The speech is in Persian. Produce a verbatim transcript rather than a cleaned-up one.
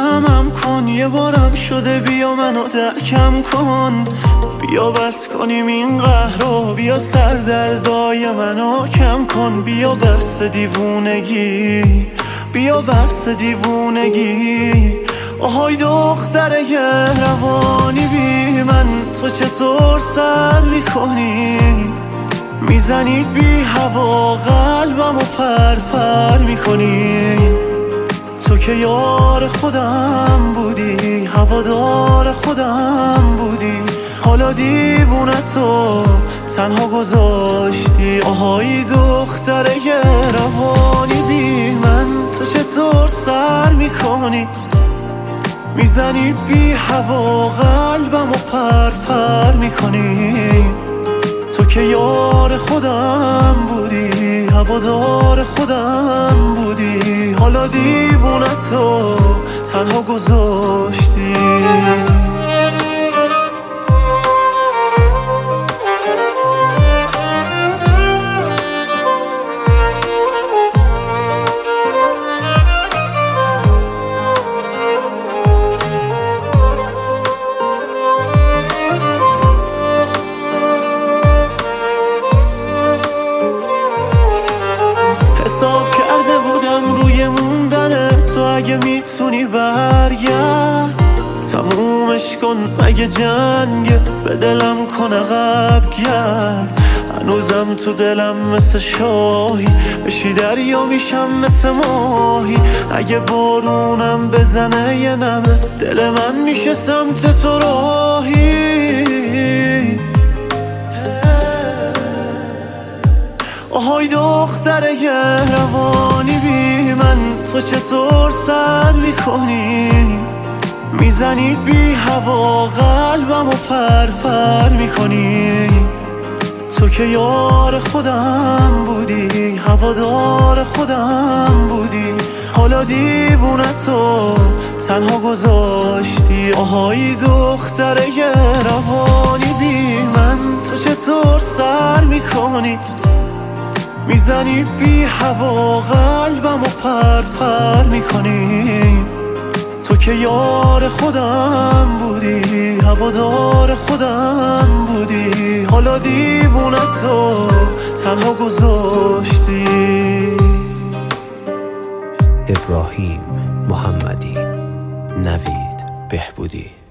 جمعم کن، یه بارم شده بیا منو درکم کن، بیا بس کنیم این قهر رو، بیا سردردای منو کم کن، بیا بس دیوونگی، بیا بس دیوونگی. آهای دختر روانی بی من تو چطور سر میکنی؟ میزنی بی هوا قلبمو پر پر میکنی. تو که یار خودم بودی، هوادار خودم بودی، حالا دیوونتو تنها گذاشتی. آهای دختر روانی بی من تو چطور سر میکنی؟ میزنی بی هوا قلبمو پر پر میکنی. تو که یار خودم بودی، هوادار خودم بودی، حالا دیوونتو تنها گذاشتی. حساب کرده بودم روی موندن تو، اگه میتونی برگرد تمومش کن، مگه جنگ به دلم کن عقب گرد. هنوزم تو دلم مثل شاهی، بشی دریا میشم مثل ماهی. اگه بارونم بزنه یه نمه، دل من میشه سمت تو راهی. آهای دختر روانی بی من تو چطور سر میکنی؟ میزنی بی هوا قلبمو پر پر میکنی. تو که یار خودم بودی، هوادار خودم بودی، حالا دیوونتو تنها گذاشتی. آهای دختر روانی بی من تو چطور سر میکنی؟ میزنی بی هوا قلبمو پر پر میکنی. تو که یار خودم بودی، هوادار خودم بودی، حالا دیوونتو تنها گذاشتی. ابراهیم محمدی، نوید بهبودی.